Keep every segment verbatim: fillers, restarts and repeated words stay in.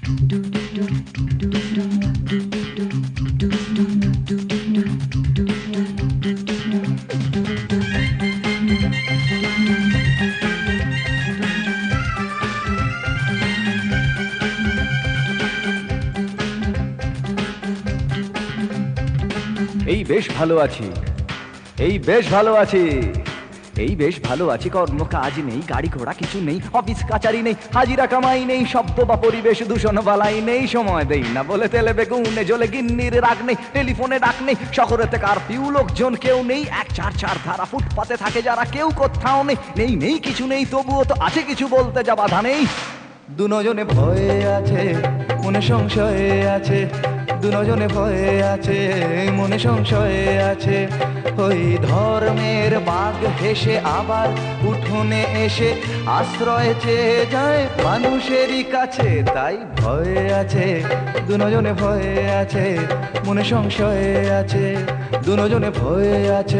এই বেশ ভালো আছি, এই বেশ ভালো আছি, এই বেশ ভালো আছি। কর্ম কাজ নেই, গাড়ি ঘোড়া কিছু নেই, অফিস কাচারি নেই, হাজিরা কামাই নেই, শব্দ বা পরিবেশ দূষণ বালাই নেই। সময় দেই না বলে তেলে বেগুনে জ্বলে গিন্নির রাগ নেই, টেলিফোনে ডাক নেই, শহরেতে কারফিউ লোকজন কেউ নেই। এক চার চার ধারা ফুটপাতে থাকে যারা, কেউ কোথাও নেই। নেই নেই কিছু নেই, তবুও তো আছে কিছু, বলতে যা বাধা নেই। দুজনে ভয়ে আছে, মনে সংশয়ে আছে, দুজনে ভয়ে আছে, মনে সংশয়ে আছে। ওই ধর্মের বাঘ হেসে আবার উঠোনে এসে আশ্রয় চেয়ে যায় মানুষেরই কাছে। তাই ভয়ে আছে, দুজনে ভয়ে আছে, মনে সংশয়ে আছে, দুজনে ভয়ে আছে।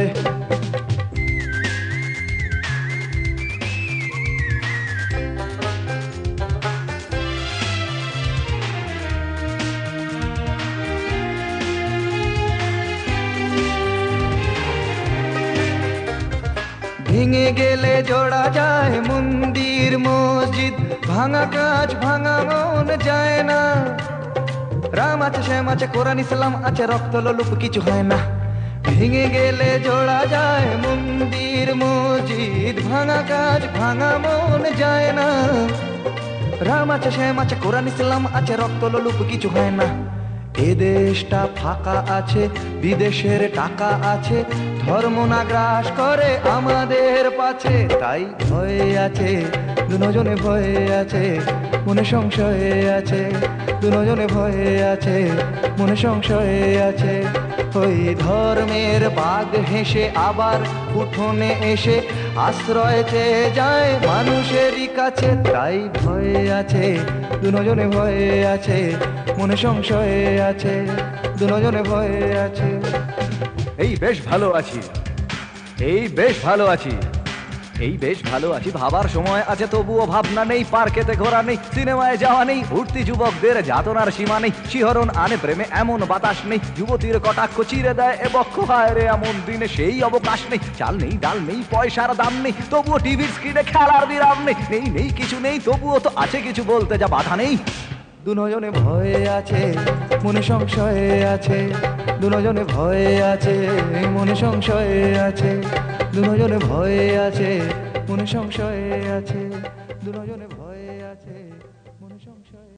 ভেঙে গেলে জোড়া যায় মন্দির মসজিদ, ভাঙা কাজ ভাঙা মন যায় না। রাম আছে, শ্যাম আছে, কোরআন ইসলাম আছে, রক্ত লোলুপ কিছু হয় না। ভেঙে গেলে জোড়া যায় মন্দির মসজিদ, ভাঙা কাজ ভাঙা মন যায় না। রাম আছে, শ্যাম আছে, কোরআন ইসলাম আছে, রক্ত লোলুপ কিছু হয় না। এ দেশটা ফাঁকা আছে, বিদেশের টাকা আছে, ধর্ম না গ্রাস করে আমাদের পাছে। তাই ভয়ে আছে, দুজনে ভয়ে আছে, মনে সংশয়ে আছে, দুজনে ভয়ে আছে, মনে সংশয়ে আছে। ওই ধর্মের বাঘ হেসে আবার উঠোনে এসে আশ্রয় চেয়ে যায় মানুষেরই কাছে। তাই ভয়ে আছে, দুজনে ভয়ে আছে, মনে সংশয়ে আছে, দুজনে ভয়ে আছে। এই বেশ ভালো আছি, এই বেশ ভালো আছি, এই বেশ ভালো আছি। ভাবার সময় আছে, তবুও ভাবনা নেই। পার্কেতে ঘোরা নেই, সিনেমায় যাওয়া নেই, উঠতি যুবকদের যাতনার সীমা নেই। শিহরণ আনে প্রেমে এমন বাতাস নেই, যুবতীর কটাক্ষ চিরে দেয় এ বক্ষ। হায় রে এমন দিনে সেই অবকাশ নেই। চাল নেই, ডাল নেই, পয়সার দাম নেই, তবুও টিভির স্ক্রিনে খেলার বিরাম নেই। নেই নেই কিছু নেই, তবুও তো আছে কিছু, বলতে যা বাধা নেই। দুজনে ভয়ে আছে, মনে সংশয়ে আছে, দুজনে ভয়ে আছে, মনে সংশয়ে আছে, দুজনে ভয়ে আছে, মনে সংশয়ে আছে, দুজনে ভয়ে আছে, মনে সংশয়ে।